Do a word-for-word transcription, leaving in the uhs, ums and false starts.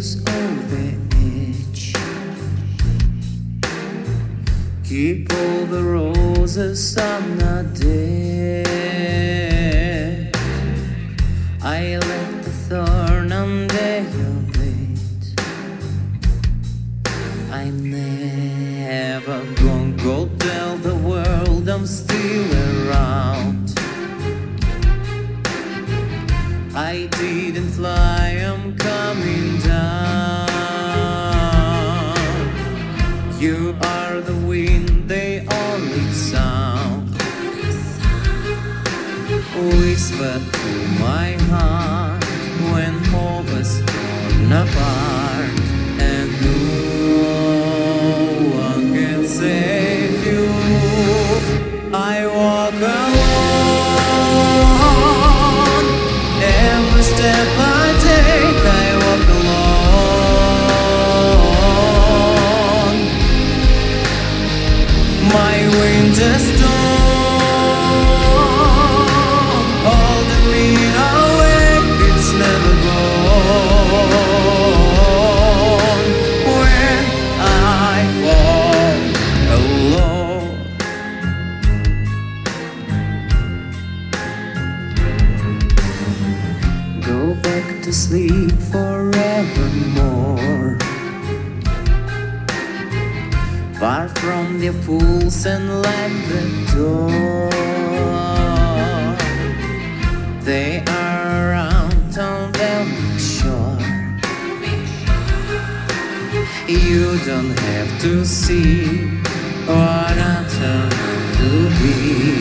use of the edge. Keep all the roses, I'm not dead. I left the thorn under your blade. I'm never gonna go tell the world I'm still around. I didn't fly, I'm coming down. You are the wind, the only sound. Whisper to my heart when hope is torn apart, and no one can save you. I walk alone. Every step I take, I walk alone. My winter storm holding me awake, it's never gone. When I walk alone, go back to sleep forevermore, far from the fools and lock the door. They are around on the shore. You don't have to see what I'm trying to be.